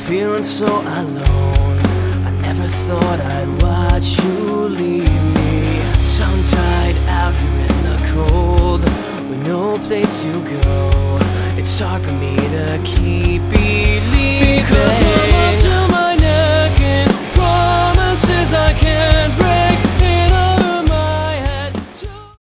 feeling so alone. I never thought I'd watch you leave me, tongue-tied out here in the cold, with no place to go. It's hard for me to keep believing, because